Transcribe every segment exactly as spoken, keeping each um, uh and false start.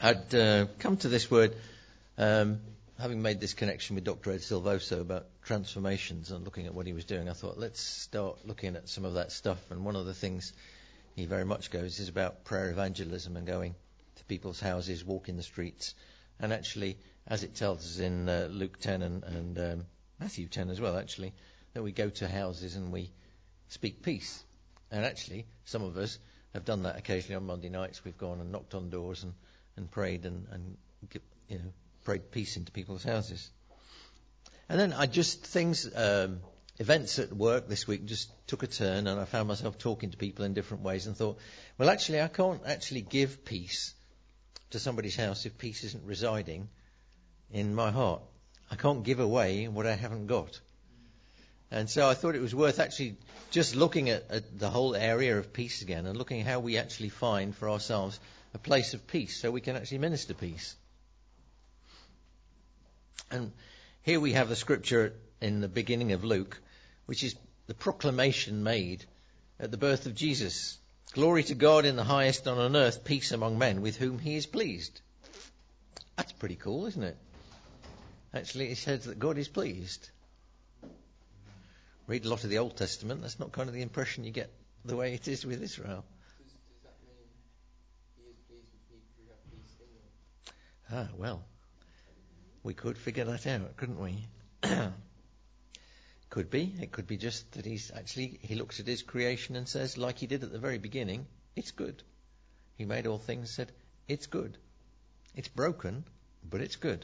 I'd uh, come to this word, um, having made this connection with Doctor Ed Silvoso about transformations and looking at what he was doing. I thought, let's start looking at some of that stuff. And one of the things he very much goes is about prayer evangelism and going to people's houses, walking the streets. And actually, as it tells us in uh, Luke ten and, and um, Matthew ten as well, actually, that we go to houses and we speak peace. And actually, some of us have done that occasionally on Monday nights. We've gone and knocked on doors and, and prayed and, and you know prayed peace into people's houses. And then I just things um, events at work this week just took a turn, and I found myself talking to people in different ways and thought, well, actually, I can't actually give peace to somebody's house if peace isn't residing in my heart. I can't give away what I haven't got. And so I thought it was worth actually just looking at, at the whole area of peace again and looking at how we actually find for ourselves a place of peace so we can actually minister peace. And here we have the scripture in the beginning of Luke, which is the proclamation made at the birth of Jesus. Glory to God in the highest, and on earth peace among men with whom he is pleased. That's pretty cool, isn't it? Actually, it says that God is pleased. Read a lot of the Old Testament, that's not kind of the impression you get the way it is with Israel. Does, does that mean he is pleased with people who have peace in them? Ah, well, we could figure that out, couldn't we? Could be. It could be just that he's actually, he looks at his creation and says, like he did at the very beginning, it's good. He made all things, said, it's good. It's broken, but it's good.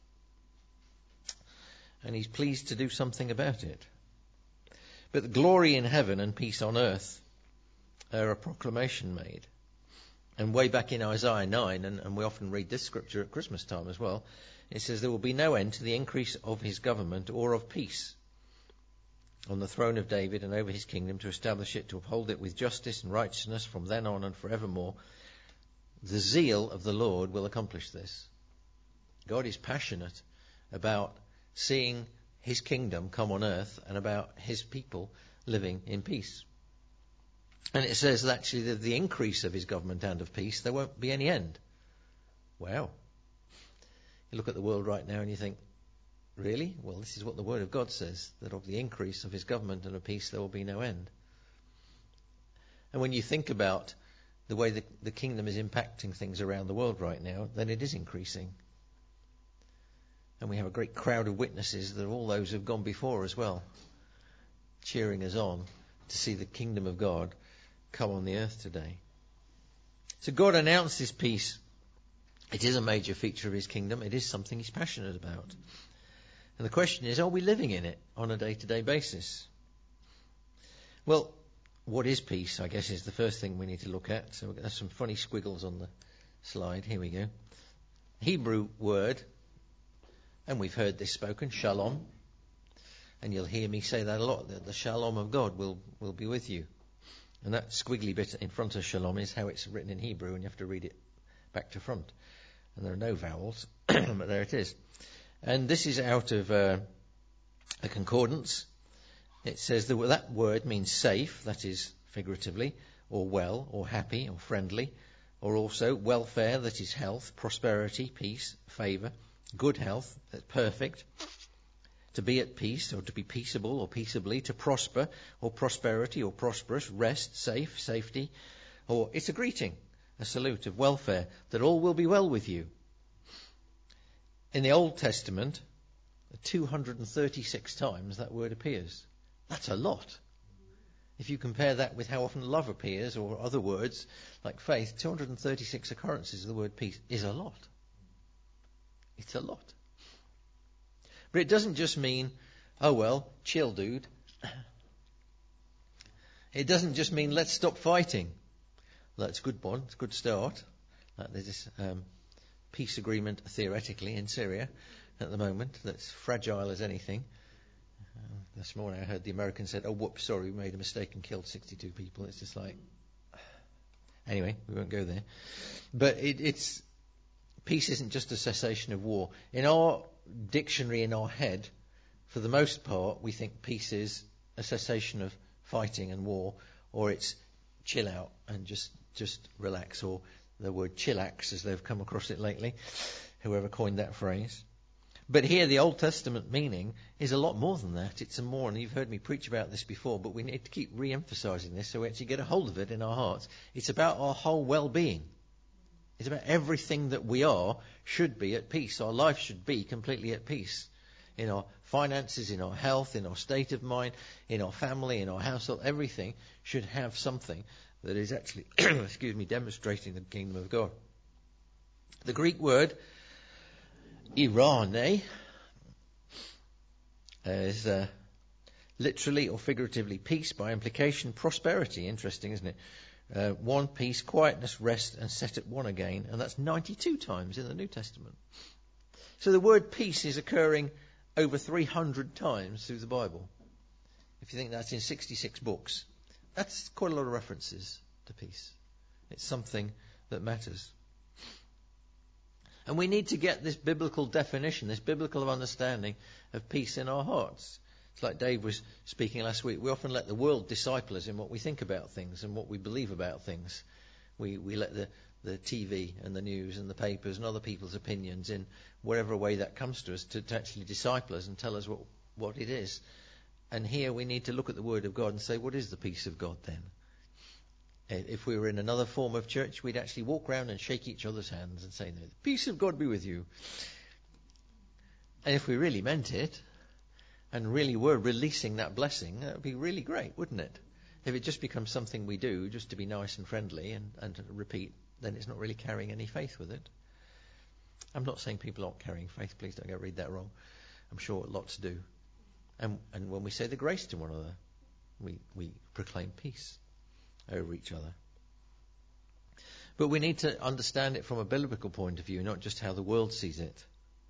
And he's pleased to do something about it. But the glory in heaven and peace on earth are a proclamation made. And way back in Isaiah nine, and, and we often read this scripture at Christmas time as well, it says there will be no end to the increase of his government or of peace on the throne of David and over his kingdom, to establish it, to uphold it with justice and righteousness from then on and forevermore. The zeal of the Lord will accomplish this. God is passionate about seeing his kingdom come on earth and about his people living in peace. And it says that actually that the increase of his government and of peace, there won't be any end. Wow. You look at the world right now and you think, really? Well, this is what the Word of God says, that of the increase of his government and of peace there will be no end. And when you think about the way the, the kingdom is impacting things around the world right now, then it is increasing. And we have a great crowd of witnesses that all those who have gone before as well, cheering us on to see the kingdom of God come on the earth today. So God announced his peace. It is a major feature of his kingdom. It is something he's passionate about. And the question is, are we living in it on a day-to-day basis? Well, what is peace, I guess, is the first thing we need to look at. So there's some funny squiggles on the slide. Here we go. Hebrew word, and we've heard this spoken, shalom. And you'll hear me say that a lot, that the shalom of God will, will be with you. And that squiggly bit in front of shalom is how it's written in Hebrew, and you have to read it back to front. And there are no vowels, but there it is. And this is out of uh, a concordance. It says that that word means safe, that is figuratively, or well, or happy, or friendly, or also welfare, that is health, prosperity, peace, favour, good health, that's perfect, to be at peace, or to be peaceable, or peaceably, to prosper, or prosperity, or prosperous, rest, safe, safety, or it's a greeting, a salute of welfare, that all will be well with you. In the Old Testament, two hundred thirty-six times that word appears. That's a lot. If you compare that with how often love appears, or other words like faith, two hundred thirty-six occurrences of the word peace is a lot. It's a lot. But it doesn't just mean, oh well, chill dude. It doesn't just mean let's stop fighting. Well, that's a good one. It's a good start. Uh, there's this um, peace agreement theoretically in Syria at the moment that's fragile as anything. Uh, this morning I heard the Americans said, oh whoops, sorry, we made a mistake and killed sixty-two people. It's just like, anyway, we won't go there. But it, it's peace isn't just a cessation of war. In our dictionary, in our head, for the most part, we think peace is a cessation of fighting and war, or it's chill out and just, just relax, or the word chillax as they've come across it lately, whoever coined that phrase. But here the Old Testament meaning is a lot more than that. It's a more, and you've heard me preach about this before, but we need to keep re-emphasizing this so we actually get a hold of it in our hearts. It's about our whole well-being. It's about everything that we are should be at peace. Our life should be completely at peace. In our finances, in our health, in our state of mind, in our family, in our household, everything should have something that is actually, excuse me, demonstrating the kingdom of God. The Greek word irane is uh, literally or figuratively peace, by implication prosperity. Interesting, isn't it? Uh, one, peace, quietness, rest, and set at one again. And that's ninety-two times in the New Testament. So the word peace is occurring over three hundred times through the Bible. If you think that's in sixty-six books, that's quite a lot of references to peace. It's something that matters. And we need to get this biblical definition, this biblical understanding of peace in our hearts. It's like Dave was speaking last week. We often let the world disciple us in what we think about things and what we believe about things. We we let the, the T V and the news and the papers and other people's opinions in whatever way that comes to us to, to actually disciple us and tell us what, what it is. And here we need to look at the Word of God and say, what is the peace of God then? If we were in another form of church, we'd actually walk around and shake each other's hands and say, the peace of God be with you. And if we really meant it, and really were releasing that blessing, that would be really great, wouldn't it? If it just becomes something we do just to be nice and friendly and, and to repeat, then it's not really carrying any faith with it. I'm not saying people aren't carrying faith. Please don't get read that wrong. I'm sure lots do. And, and when we say the grace to one another, we, we proclaim peace over each other. But we need to understand it from a biblical point of view, not just how the world sees it.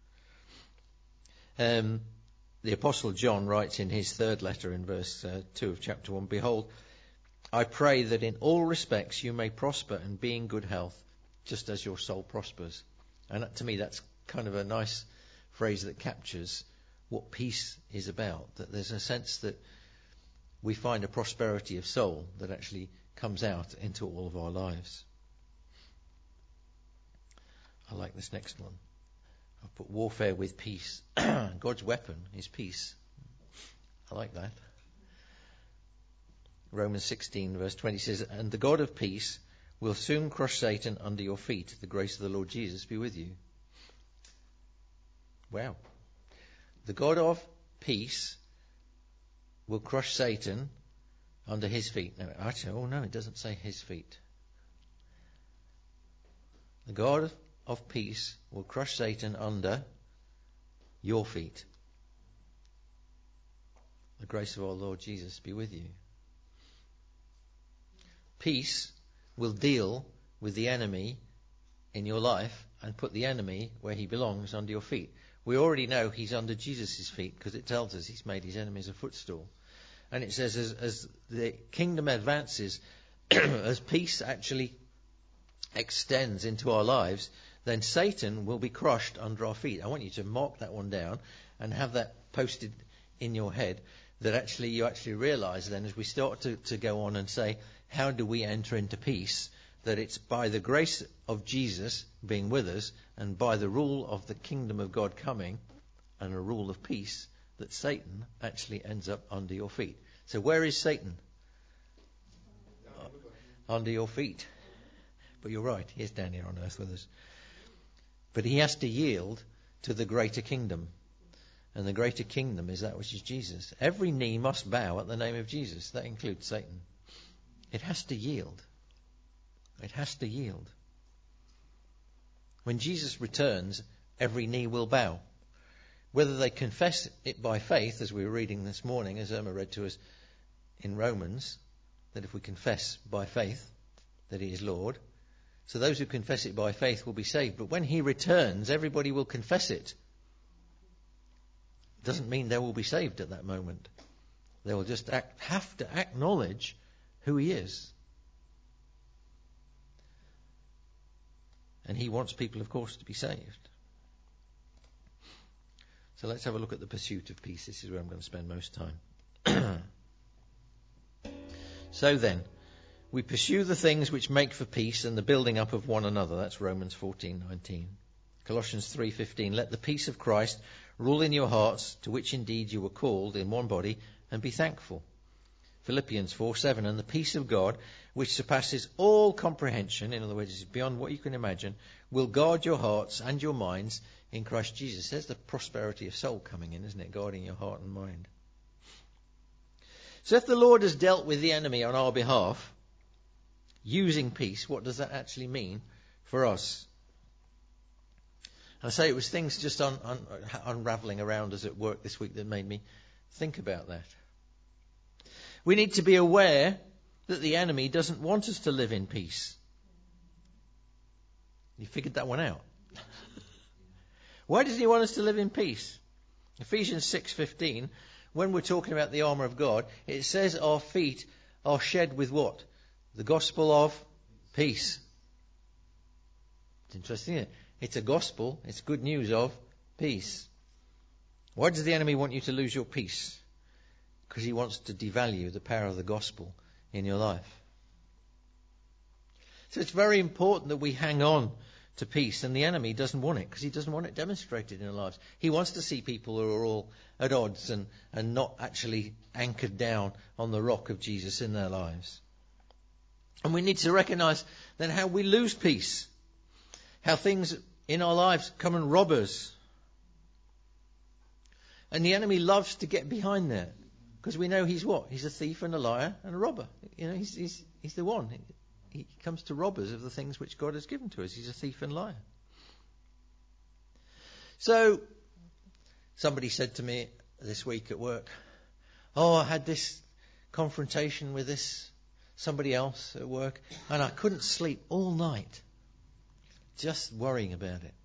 Um, the Apostle John writes in his third letter in verse uh, two of chapter one, "Behold, I pray that in all respects you may prosper and be in good health, just as your soul prospers." And that, to me, that's kind of a nice phrase that captures what peace is about. That there's a sense that we find a prosperity of soul that actually comes out into all of our lives. I like this next one. I've put warfare with peace. God's weapon is peace. I like that. Romans sixteen verse twenty says, "And the God of peace will soon crush Satan under your feet. The grace of the Lord Jesus be with you." Wow. The God of peace will crush Satan under his feet. No, actually, oh no, it doesn't say his feet. The God of peace will crush Satan under your feet. The grace of our Lord Jesus be with you. Peace will deal with the enemy in your life and put the enemy where he belongs, under your feet. We already know he's under Jesus' feet because it tells us he's made his enemies a footstool. And it says as, as the kingdom advances, as peace actually extends into our lives, then Satan will be crushed under our feet. I want you to mark that one down and have that posted in your head, that actually you actually realize then, as we start to, to go on and say, how do we enter into peace? That it's by the grace of Jesus being with us and by the rule of the kingdom of God coming and a rule of peace that Satan actually ends up under your feet. So where is Satan? Uh, under your feet. But you're right, he is down here on earth with us. But he has to yield to the greater kingdom. And the greater kingdom is that which is Jesus. Every knee must bow at the name of Jesus. That includes Satan. It has to yield. It has to yield. When Jesus returns, every knee will bow. Whether they confess it by faith, as we were reading this morning, as Irma read to us in Romans, that if we confess by faith that he is Lord, so those who confess it by faith will be saved. But when he returns, everybody will confess it. It doesn't mean they will be saved at that moment. They will just act, have to acknowledge who he is. And he wants people, of course, to be saved. So let's have a look at the pursuit of peace. This is where I'm going to spend most time. So then, We pursue the things which make for peace and the building up of one another. That's Romans fourteen nineteen. Colossians three fifteen. Let the peace of Christ rule in your hearts, to which indeed you were called in one body, and be thankful. Philippians four seven. And the peace of God, which surpasses all comprehension, in other words, is beyond what you can imagine, will guard your hearts and your minds in Christ Jesus. There's the prosperity of soul coming in, isn't it? Guarding your heart and mind. So if the Lord has dealt with the enemy on our behalf, using peace, what does that actually mean for us? I say it was things just un, un, unravelling around us at work this week that made me think about that. We need to be aware that the enemy doesn't want us to live in peace. You figured that one out. Why does he want us to live in peace? Ephesians six fifteen, when we're talking about the armour of God, it says our feet are shed with what? The gospel of peace. It's interesting, isn't it? It's a gospel, it's good news of peace. Why does the enemy want you to lose your peace? Because he wants to devalue the power of the gospel in your life. So it's very important that we hang on to peace, and the enemy doesn't want it because he doesn't want it demonstrated in our lives. He wants to see people who are all at odds and, and not actually anchored down on the rock of Jesus in their lives. And we need to recognise then how we lose peace, how things in our lives come and rob us. And the enemy loves to get behind that because we know he's what? He's a thief and a liar and a robber. You know, he's he's, he's the one. He comes to rob us of the things which God has given to us. He's a thief and liar. So, somebody said to me this week at work, oh, I had this confrontation with this somebody else at work, and I couldn't sleep all night, just worrying about it.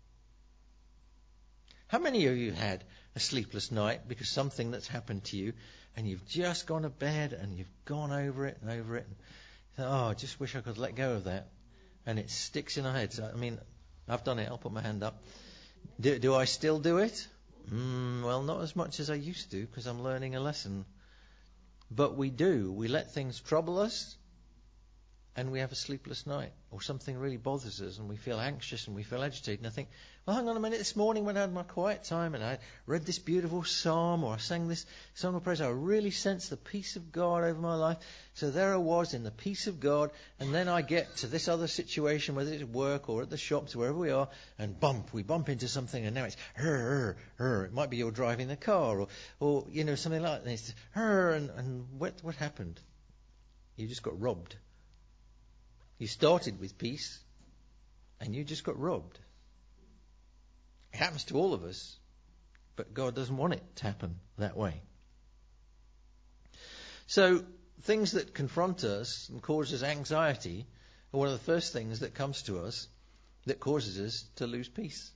How many of you had a sleepless night because something that's happened to you, and you've just gone to bed, and you've gone over it and over it, and oh, I just wish I could let go of that. And it sticks in our heads. I mean, I've done it. I'll put my hand up. Do, do I still do it? Mm, well, not as much as I used to because I'm learning a lesson. But we do. We let things trouble us and we have a sleepless night. Or something really bothers us and we feel anxious and we feel agitated. And I think, well, hang on a minute. This morning when I had my quiet time and I read this beautiful psalm or I sang this song of praise, I really sensed the peace of God over my life. So there I was in the peace of God. And then I get to this other situation, whether it's at work or at the shops, wherever we are, and bump, we bump into something and now it's her, her. It might be you're driving the car or, or you know, something like that. And it's her and, and what, what happened? You just got robbed. You started with peace, and you just got robbed. It happens to all of us, but God doesn't want it to happen that way. So, things that confront us and cause us anxiety are one of the first things that comes to us that causes us to lose peace.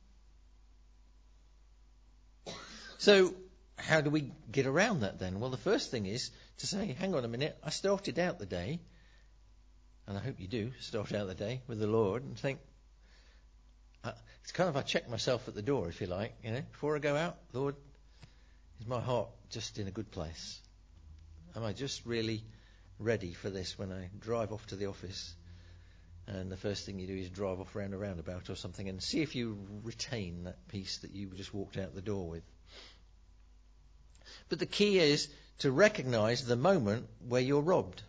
So, how do we get around that then? Well, the first thing is to say, hang on a minute, I started out the day, and I hope you do start out the day with the Lord and think, uh, it's kind of I check myself at the door, if you like, you know, before I go out, Lord, is my heart just in a good place? Am I just really ready for this when I drive off to the office? And the first thing you do is drive off around a roundabout or something and see if you retain that peace that you just walked out the door with. But the key is to recognise the moment where you're robbed.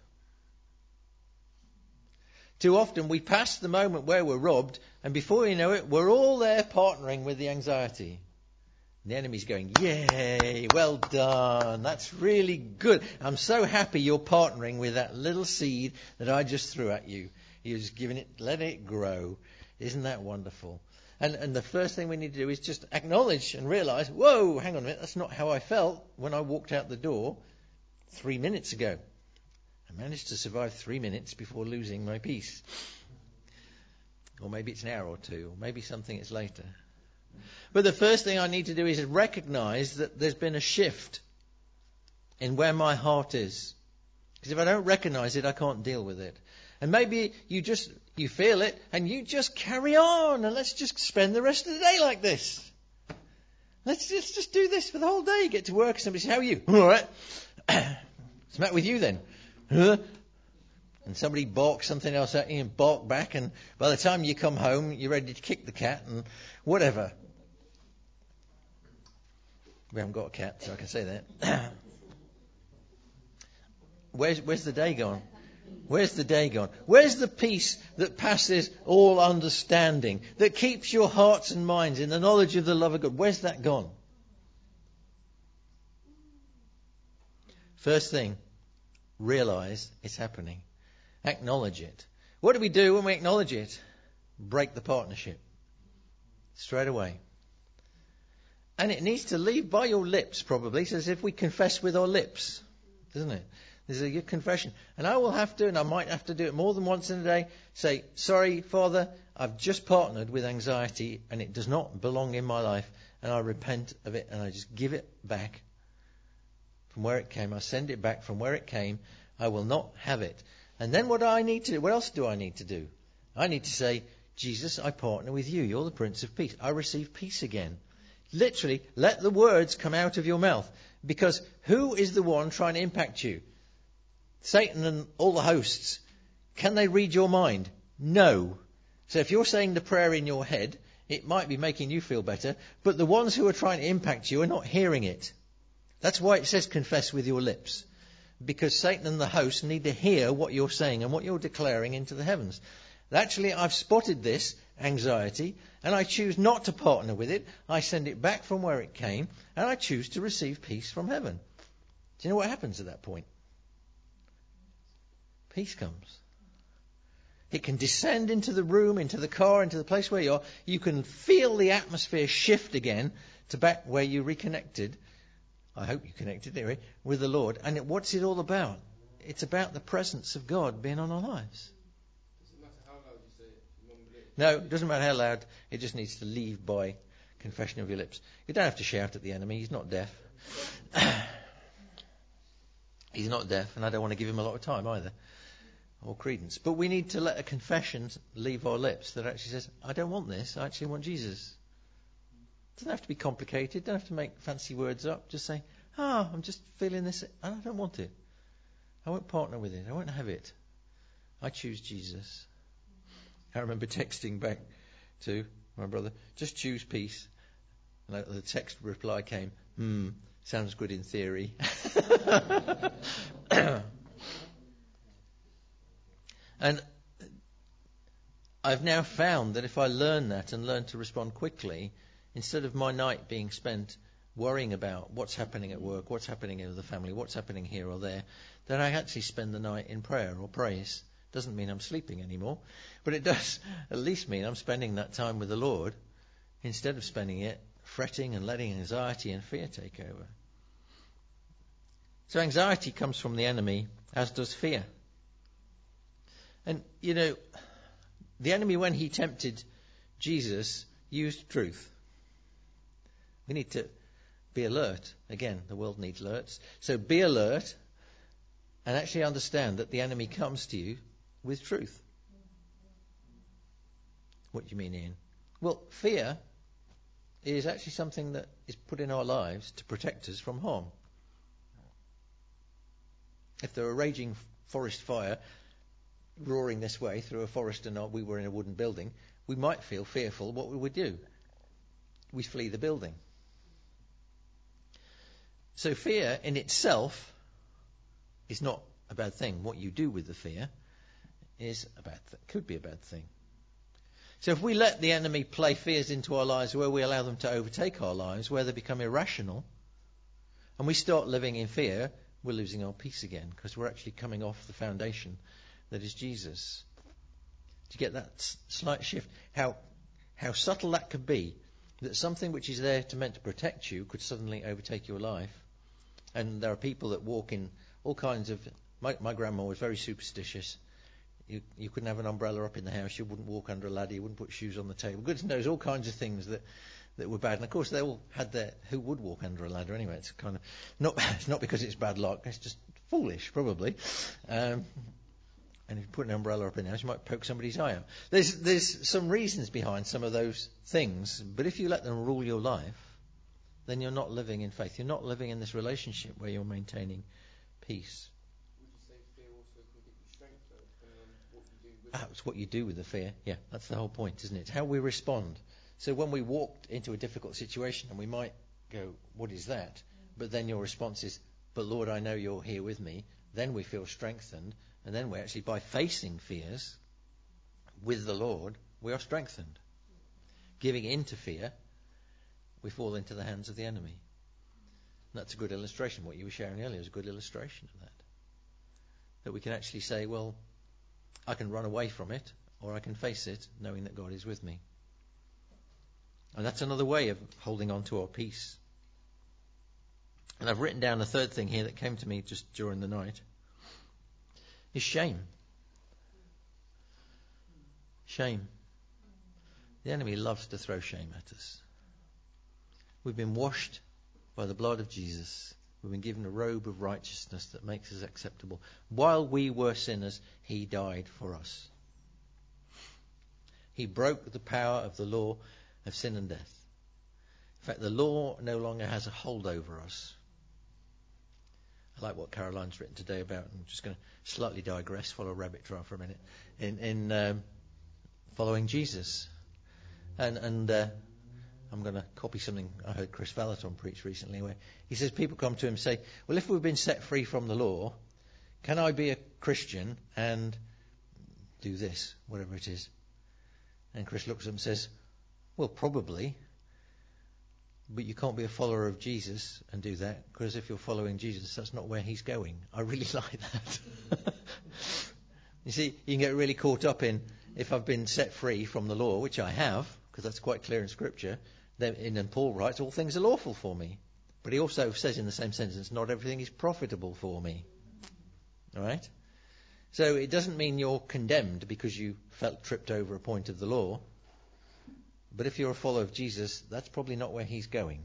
Too often we pass the moment where we're robbed, and before you know it, we're all there partnering with the anxiety. And the enemy's going, yay, well done, that's really good. I'm so happy you're partnering with that little seed that I just threw at you. You're just giving it, letting it grow. Isn't that wonderful? And, and the first thing we need to do is just acknowledge and realise, whoa, hang on a minute, that's not how I felt when I walked out the door three minutes ago. I managed to survive three minutes before losing my peace. Or maybe it's an hour or two, or maybe something is later. But the first thing I need to do is recognise that there's been a shift in where my heart is. Because if I don't recognise it, I can't deal with it. And maybe you just, you feel it, and you just carry on, and let's just spend the rest of the day like this. Let's just, just do this for the whole day. Get to work, somebody says, how are you? All right. What's the matter with you then? Huh? And somebody barks something else at you and bark back, and by the time you come home, you're ready to kick the cat and whatever. We haven't got a cat, so I can say that. Where's, where's the day gone? Where's the day gone? Where's the peace that passes all understanding, that keeps your hearts and minds in the knowledge of the love of God? Where's that gone? First thing, realize it's happening. Acknowledge it. What do we do when we acknowledge it? Break the partnership. Straight away. And it needs to leave by your lips, probably. So as if we confess with our lips, doesn't it? There's a good confession. And I will have to, and I might have to do it more than once in a day, say, sorry, Father, I've just partnered with anxiety and it does not belong in my life, and I repent of it and I just give it back from where it came. I send it back from where it came. I will not have it. And then what do I need to do? What else do I need to do? I need to say, Jesus, I partner with you. You're the Prince of Peace. I receive peace again. Literally, let the words come out of your mouth. Because who is the one trying to impact you? Satan and all the hosts. Can they read your mind? No. So if you're saying the prayer in your head, it might be making you feel better, but the ones who are trying to impact you are not hearing it. That's why it says confess with your lips. Because Satan and the hosts need to hear what you're saying and what you're declaring into the heavens. Actually, I've spotted this anxiety, and I choose not to partner with it. I send it back from where it came, and I choose to receive peace from heaven. Do you know what happens at that point? Peace comes. It can descend into the room, into the car, into the place where you are. You can feel the atmosphere shift again to back where you reconnected. I hope you connected anyway with the Lord. And it, what's it all about? It's about the presence of God being on our lives. Doesn't matter how loud you say it. You mumble it. No, it doesn't matter how loud. It just needs to leave by confession of your lips. You don't have to shout at the enemy. He's not deaf. He's not deaf, and I don't want to give him a lot of time either, or credence. But we need to let a confession leave our lips that actually says, I don't want this. I actually want Jesus. It doesn't have to be complicated. Don't have to make fancy words up. Just say, ah, oh, I'm just feeling this, and I don't want it. I won't partner with it. I won't have it. I choose Jesus. I remember texting back to my brother, just choose peace. And the text reply came, hmm, sounds good in theory. And I've now found that if I learn that and learn to respond quickly, instead of my night being spent worrying about what's happening at work, what's happening in the family, what's happening here or there, then I actually spend the night in prayer or praise. Doesn't mean I'm sleeping anymore, but it does at least mean I'm spending that time with the Lord instead of spending it fretting and letting anxiety and fear take over. So anxiety comes from the enemy, as does fear. And, you know, the enemy, when he tempted Jesus, used truth. We need to be alert. Again, the world needs alerts. So be alert and actually understand that the enemy comes to you with truth. What do you mean, Ian? Well, fear is actually something that is put in our lives to protect us from harm. If there were a raging forest fire roaring this way through a forest and we were in a wooden building, we might feel fearful. What would we do? We flee the building. So fear in itself is not a bad thing. What you do with the fear is a bad th- could be a bad thing. So if we let the enemy play fears into our lives where we allow them to overtake our lives, where they become irrational, and we start living in fear, we're losing our peace again because we're actually coming off the foundation that is Jesus. To get that s- slight shift, how how subtle that could be, that something which is there to meant to protect you could suddenly overtake your life. And there are people that walk in all kinds of... My, my grandma was very superstitious. You, you couldn't have an umbrella up in the house. You wouldn't walk under a ladder. You wouldn't put shoes on the table. Goodness knows all kinds of things that, that were bad. And of course they all had their... Who would walk under a ladder anyway? It's kind of... Not, it's not because it's bad luck. It's just foolish, probably. Um, and if you put an umbrella up in the house, you might poke somebody's eye out. There's, there's some reasons behind some of those things. But if you let them rule your life, then you're not living in faith. You're not living in this relationship where you're maintaining peace. Would you say fear also can give you strength, though? Can Ah, it's what you do with the fear. Yeah, that's the whole point, isn't it? How we respond. So when we walked into a difficult situation, and we might go, what is that? But then your response is, but Lord, I know you're here with me. Then we feel strengthened. And then we actually, by facing fears with the Lord, we are strengthened. Giving in to fear, we fall into the hands of the enemy. And that's a good illustration. What you were sharing earlier is a good illustration of that. That we can actually say, well, I can run away from it, or I can face it, knowing that God is with me. And that's another way of holding on to our peace. And I've written down a third thing here that came to me just during the night. Is shame. Shame. The enemy loves to throw shame at us. We've been washed by the blood of Jesus. We've been given a robe of righteousness that makes us acceptable. While we were sinners, he died for us. He broke the power of the law of sin and death. In fact, the law no longer has a hold over us. I like what Caroline's written today about, I'm just going to slightly digress, follow a rabbit trail for a minute, in, in um, following Jesus. And, and uh, I'm going to copy something I heard Chris Valaton preach recently, where he says people come to him and say, well, if we've been set free from the law, can I be a Christian and do this, whatever it is? And Chris looks at him and says, well, probably. But you can't be a follower of Jesus and do that, because if you're following Jesus, that's not where he's going. I really like that. You see, you can get really caught up in, if I've been set free from the law, which I have, because that's quite clear in Scripture, then, and Paul writes, all things are lawful for me. But he also says in the same sentence, not everything is profitable for me. All right? So it doesn't mean you're condemned because you felt tripped over a point of the law. But if you're a follower of Jesus, that's probably not where he's going.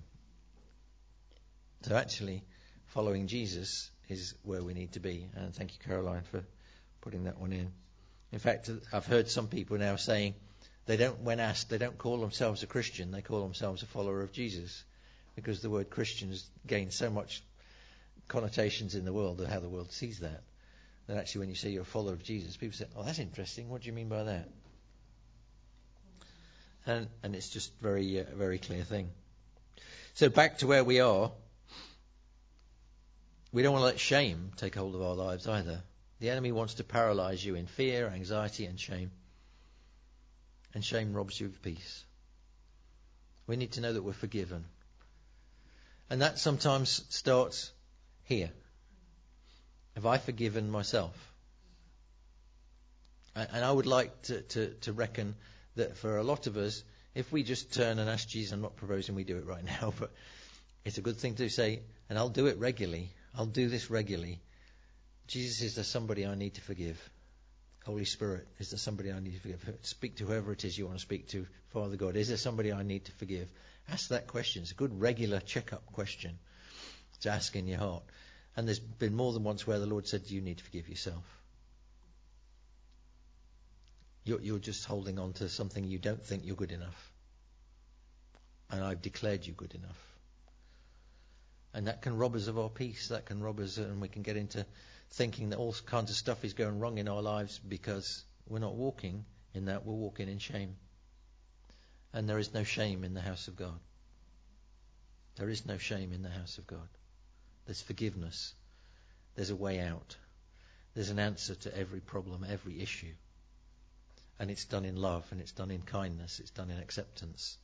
So actually, following Jesus is where we need to be. And thank you, Caroline, for putting that one in. In fact, I've heard some people now saying they don't, when asked, they don't call themselves a Christian, they call themselves a follower of Jesus. Because the word Christian has gained so much connotations in the world of how the world sees that. That actually when you say you're a follower of Jesus, people say, oh, that's interesting. What do you mean by that? And, and it's just very, uh, very clear thing. So back to where we are. We don't want to let shame take hold of our lives either. The enemy wants to paralyze you in fear, anxiety, and shame. And shame robs you of peace. We need to know that we're forgiven. And that sometimes starts here. Have I forgiven myself? And, and I would like to, to, to reckon that for a lot of us, if we just turn and ask Jesus, I'm not proposing we do it right now, but it's a good thing to say, and I'll do it regularly. I'll do this regularly. Jesus, is there somebody I need to forgive? Holy Spirit, is there somebody I need to forgive? Speak to whoever it is you want to speak to. Father God, is there somebody I need to forgive? Ask that question. It's a good regular check-up question to ask in your heart. And there's been more than once where the Lord said, you need to forgive yourself. You're, you're just holding on to something you don't think you're good enough. And I've declared you good enough. And that can rob us of our peace. That can rob us, and we can get into thinking that all kinds of stuff is going wrong in our lives because we're not walking in that. We're walking in shame. And there is no shame in the house of God. There is no shame in the house of God. There's forgiveness. There's a way out. There's an answer to every problem, every issue. And it's done in love, and it's done in kindness, it's done in acceptance.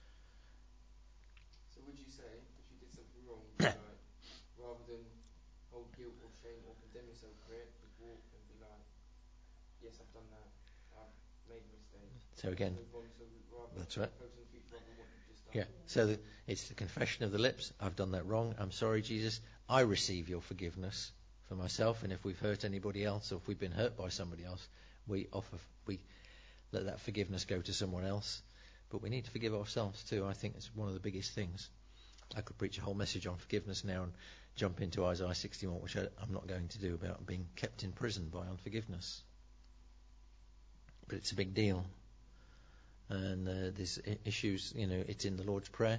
So would you say, if you did something wrong, like, rather than hold guilt or shame or condemn yourself for it, just walk and be like, yes, I've done that, I've made a mistake. So again, move on, so rather that's right. focus on the future rather than what you've just done. Yeah, so the, it's the confession of the lips. I've done that wrong. I'm sorry, Jesus. I receive your forgiveness for myself, and if we've hurt anybody else, or if we've been hurt by somebody else, we offer, we let that forgiveness go to someone else. But we need to forgive ourselves too. I think it's one of the biggest things. I could preach a whole message on forgiveness now and jump into Isaiah sixty-one, which I, I'm not going to do, about being kept in prison by unforgiveness. But it's a big deal. And uh, there's issues, you know, it's in the Lord's Prayer.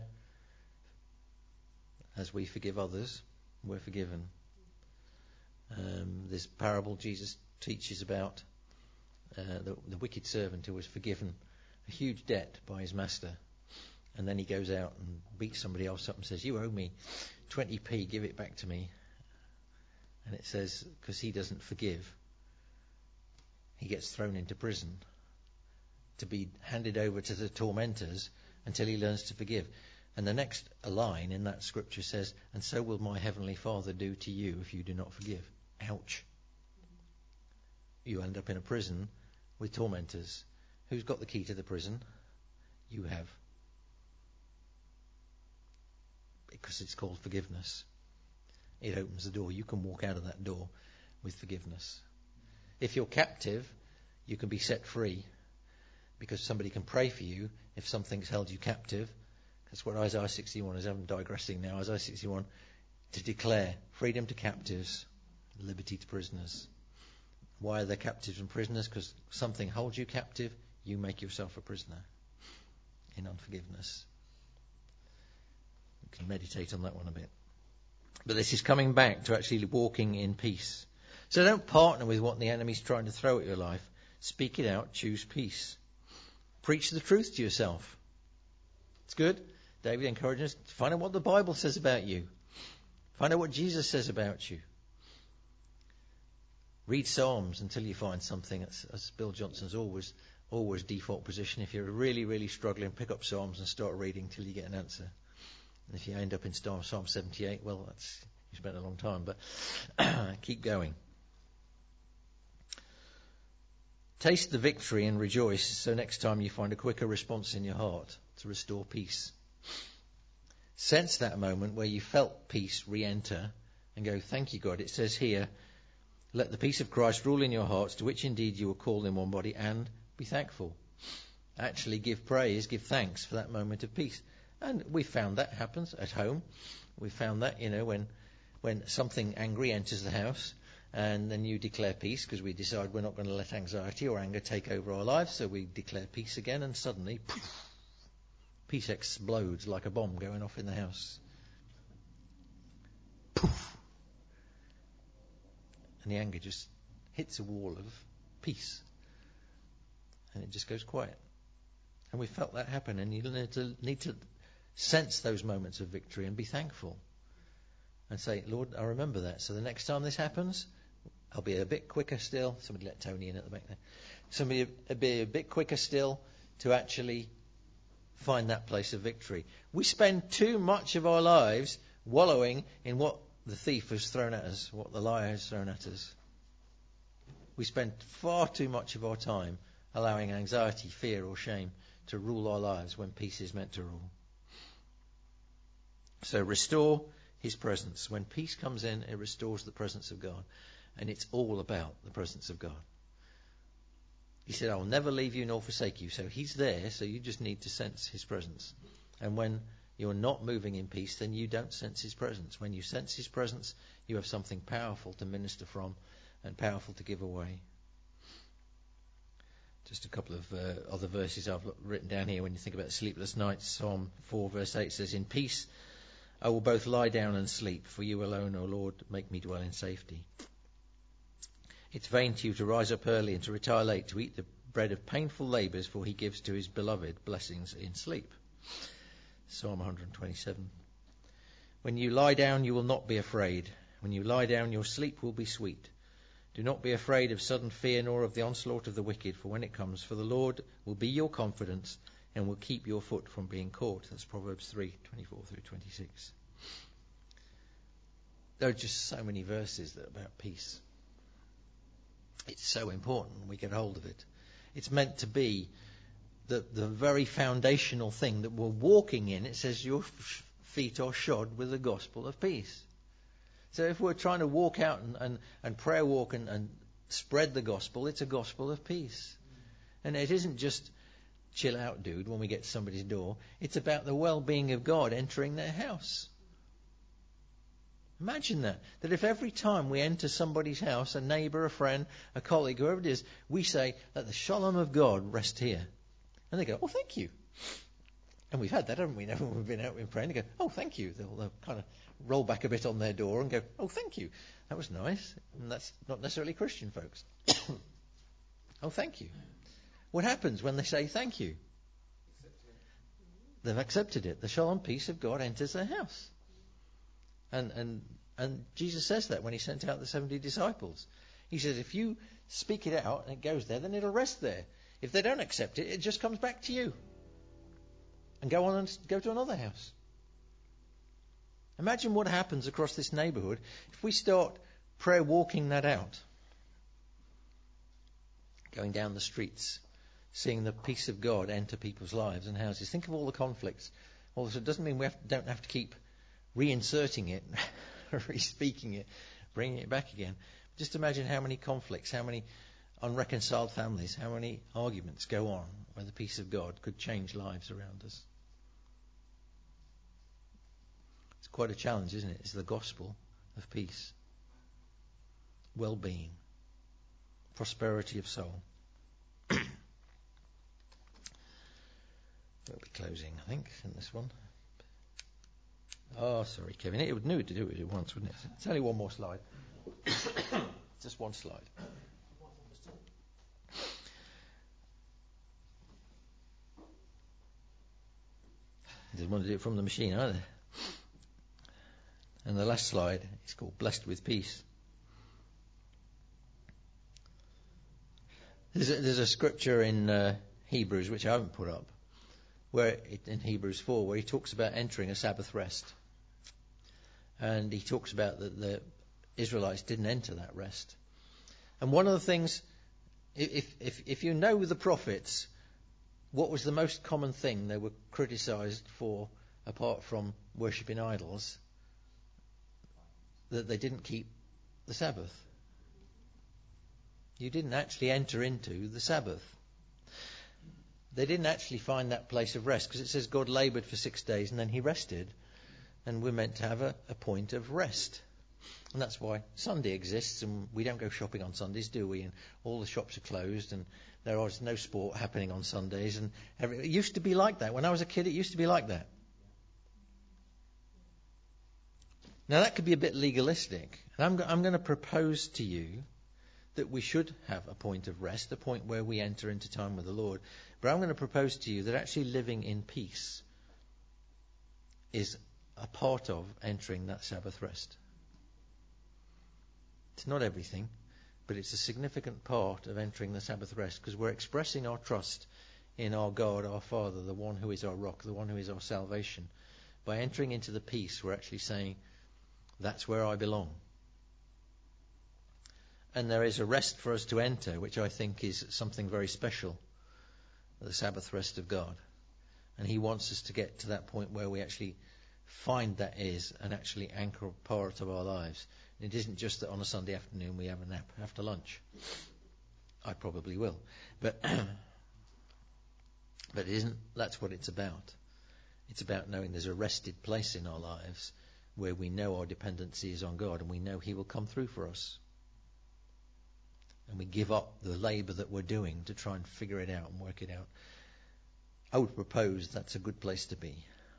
As we forgive others, we're forgiven. Um, this parable Jesus teaches about uh, the, the wicked servant who was forgiven a huge debt by his master, and then he goes out and beats somebody else up and says, "You owe me twenty p, give it back to me." And it says, because he doesn't forgive, he gets thrown into prison to be handed over to the tormentors until he learns to forgive. And the next line in that scripture says, "And so will my heavenly Father do to you if you do not forgive." Ouch. You end up in a prison with tormentors. Who's got the key to the prison? You have. Because it's called forgiveness. It opens the door. You can walk out of that door with forgiveness. If you're captive, you can be set free because somebody can pray for you if something's held you captive. That's what Isaiah sixty-one is. I'm digressing now. Isaiah sixty-one, to declare freedom to captives, liberty to prisoners. Why are there captives and prisoners? Because something holds you captive, you make yourself a prisoner in unforgiveness. You can meditate on that one a bit. But this is coming back to actually walking in peace. So don't partner with what the enemy's trying to throw at your life. Speak it out, choose peace. Preach the truth to yourself. It's good. David encourages us to find out what the Bible says about you. Find out what Jesus says about you. Read Psalms until you find something. That's, that's Bill Johnson's always always default position. If you're really, really struggling, pick up Psalms and start reading till you get an answer. And if you end up in Psalm seventy-eight, well, that's you spent a long time, but keep going. Taste the victory and rejoice, so next time you find a quicker response in your heart to restore peace. Sense that moment where you felt peace re-enter and go, "Thank you, God." It says here, "Let the peace of Christ rule in your hearts, to which indeed you were called in one body, and be thankful." Actually give praise, give thanks for that moment of peace. And we found that happens at home. We found that, you know, when when something angry enters the house, and then you declare peace, because we decide we're not going to let anxiety or anger take over our lives, so we declare peace again, and suddenly, poof, peace explodes like a bomb going off in the house. Poof. And the anger just hits a wall of peace. And it just goes quiet. And we felt that happen, and you need to, need to sense those moments of victory and be thankful. And say, "Lord, I remember that. So the next time this happens, I'll be a bit quicker still." Somebody let Tony in at the back there. Somebody will be a bit quicker still to actually find that place of victory. We spend too much of our lives wallowing in what the thief has thrown at us, what the liar has thrown at us. We spend far too much of our time allowing anxiety, fear or shame to rule our lives when peace is meant to rule. So restore his presence. When peace comes in, it restores the presence of God. And it's all about the presence of God. He said, "I will never leave you nor forsake you." So he's there, so you just need to sense his presence. And when you're not moving in peace, then you don't sense his presence. When you sense his presence, you have something powerful to minister from and powerful to give away. Just a couple of uh, other verses I've written down here when you think about sleepless nights. Psalm four verse eight says, "In peace I will both lie down and sleep, for you alone, O Lord, make me dwell in safety." It's vain to you to rise up early and to retire late, to eat the bread of painful labours, for he gives to his beloved blessings in sleep. Psalm one twenty-seven. When you lie down, you will not be afraid. When you lie down, your sleep will be sweet. Do not be afraid of sudden fear, nor of the onslaught of the wicked, for when it comes, for the Lord will be your confidence and will keep your foot from being caught. That's Proverbs three twenty-four through twenty-six. There are just so many verses that are about peace. It's so important we get hold of it. It's meant to be the, the very foundational thing that we're walking in. It says your f- feet are shod with the gospel of peace. So if we're trying to walk out and, and, and prayer walk and, and spread the gospel, it's a gospel of peace. And it isn't just chill out, dude, when we get to somebody's door. It's about the well-being of God entering their house. Imagine that. That if every time we enter somebody's house, a neighbour, a friend, a colleague, whoever it is, we say, "Let the shalom of God rest here." And they go, "Oh, thank you." And we've had that, haven't we? When we've been out in prayer, and they go, "Oh, thank you." They'll, they'll kind of roll back a bit on their door and go, "Oh, thank you. That was nice." And that's not necessarily Christian folks. Oh, thank you. What happens when they say thank you? Accepting it. They've accepted it. The shalom peace of God enters their house. And, and, and Jesus says that when he sent out the seventy disciples. He says, if you speak it out and it goes there, then it'll rest there. If they don't accept it, it just comes back to you. And go on and go to another house. Imagine what happens across this neighbourhood if we start prayer walking that out. Going down the streets, seeing the peace of God enter people's lives and houses. Think of all the conflicts. Also, it doesn't mean we have to, don't have to keep reinserting it, re-speaking it, bringing it back again. Just imagine how many conflicts, how many unreconciled families, how many arguments go on where the peace of God could change lives around us. It's quite a challenge, isn't it? It's the gospel of peace, well-being, prosperity of soul. We'll be closing, I think, in this one. Oh, sorry, Kevin. It would knew to do it once, wouldn't it? It's only one more slide. Just one slide. Didn't want to do it from the machine either. And the last slide is called Blessed with Peace. There's a, there's a scripture in uh, Hebrews, which I haven't put up, where it, in Hebrews four, where he talks about entering a Sabbath rest. And he talks about that the Israelites didn't enter that rest. And one of the things, if if if you know the prophets, what was the most common thing they were criticised for, apart from worshipping idols? That they didn't keep the Sabbath. You didn't actually enter into the Sabbath. They didn't actually find that place of rest, because it says God laboured for six days and then he rested. And we're meant to have a, a point of rest. And that's why Sunday exists, and we don't go shopping on Sundays, do we? And all the shops are closed, and there is no sport happening on Sundays. And every, it used to be like that. When I was a kid, it used to be like that. Now, that could be a bit legalistic. And I'm, I'm going to propose to you that we should have a point of rest, a point where we enter into time with the Lord. But I'm going to propose to you that actually living in peace is a part of entering that Sabbath rest. It's not everything, but it's a significant part of entering the Sabbath rest, because we're expressing our trust in our God, our Father, the one who is our rock, the one who is our salvation. By entering into the peace, we're actually saying, that's where I belong. And there is a rest for us to enter, which I think is something very special, the Sabbath rest of God. And he wants us to get to that point where we actually find that is and actually anchor a part of our lives. And it isn't just that on a Sunday afternoon we have a nap after lunch. I probably will. But but it isn't. That's what it's about. It's about knowing there's a rested place in our lives where we know our dependency is on God and we know he will come through for us. And we give up the labour that we're doing to try and figure it out and work it out. I would propose that's a good place to be.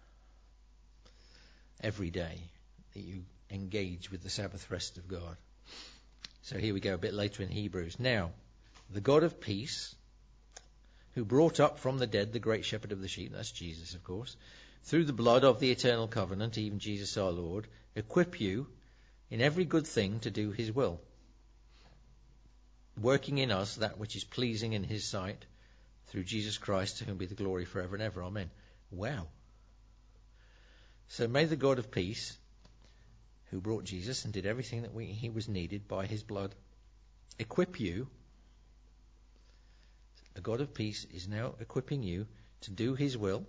Every day that you engage with the Sabbath rest of God. So here we go a bit later in Hebrews. Now, the God of peace, who brought up from the dead the great shepherd of the sheep, that's Jesus, of course, through the blood of the eternal covenant, even Jesus our Lord, equip you in every good thing to do his will, working in us that which is pleasing in his sight, through Jesus Christ, to whom be the glory forever and ever. Amen. Wow. So may the God of peace, who brought Jesus and did everything that we, he was needed by his blood, equip you. The God of peace is now equipping you to do his will,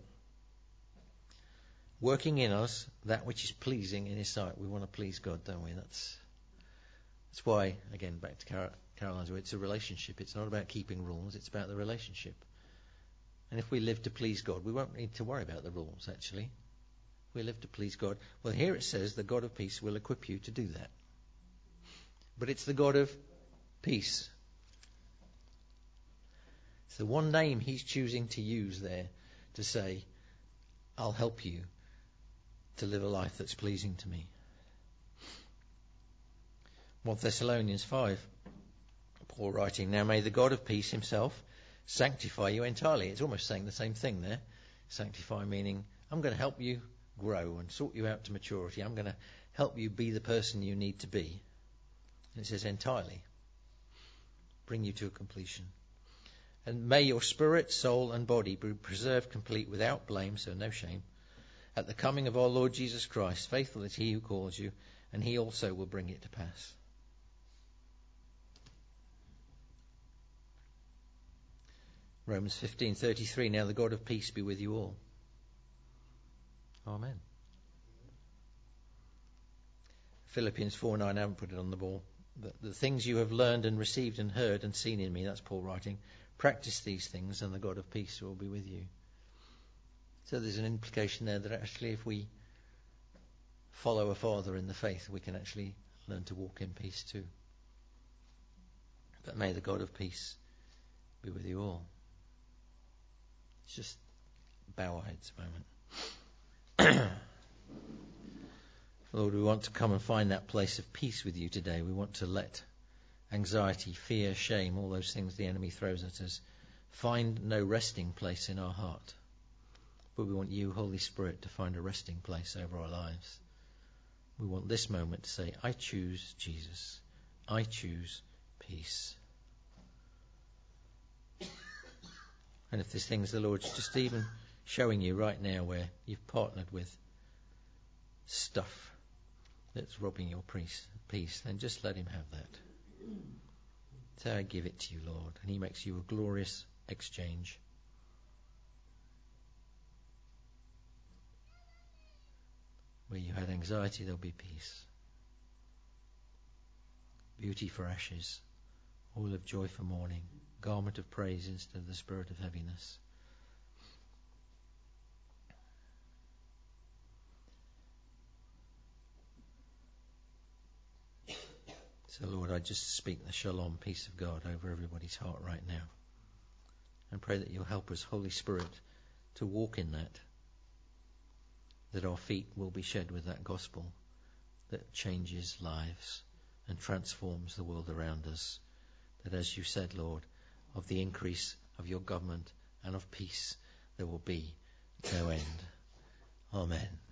working in us that which is pleasing in his sight. We want to please God, don't we? That's that's why, again, back to Car- Caroline's word, it's a relationship. It's not about keeping rules, it's about the relationship. And if we live to please God, we won't need to worry about the rules, actually. We live to please God. Well, here it says the God of peace will equip you to do that. But it's the God of peace. It's the one name he's choosing to use there to say, I'll help you to live a life that's pleasing to me. First Thessalonians five, Paul writing, now may the God of peace himself sanctify you entirely. It's almost saying the same thing there. Sanctify meaning I'm going to help you grow and sort you out to maturity. I'm going to help you be the person you need to be. And it says entirely. Bring you to a completion. And may your spirit, soul and body be preserved complete without blame, so no shame, at the coming of our Lord Jesus Christ. Faithful is he who calls you, and he also will bring it to pass. Romans fifteen thirty-three, now the God of peace be with you all. Amen. Philippians four nine, I haven't put it on the wall. The, the things you have learned and received and heard and seen in me, that's Paul writing, practice these things and the God of peace will be with you. So there's an implication there that actually if we follow a father in the faith, we can actually learn to walk in peace too. But may the God of peace be with you all. It's just bow our heads a moment. Lord, we want to come and find that place of peace with you today. We want to let anxiety, fear, shame, all those things the enemy throws at us, find no resting place in our heart. But we want you, Holy Spirit, to find a resting place over our lives. We want this moment to say, I choose Jesus. I choose peace. And if there's things the Lord's just even showing you right now where you've partnered with stuff that's robbing your peace, then just let him have that. So I give it to you, Lord. And he makes you a glorious exchange. Where you had anxiety, there'll be peace. Beauty for ashes, oil of joy for mourning, garment of praise instead of the spirit of heaviness. So, Lord, I just speak the shalom, peace of God, over everybody's heart right now. And pray that you'll help us, Holy Spirit, to walk in that. That our feet will be shed with that gospel that changes lives and transforms the world around us. That, as you said, Lord, of the increase of your government and of peace, there will be no end. Amen.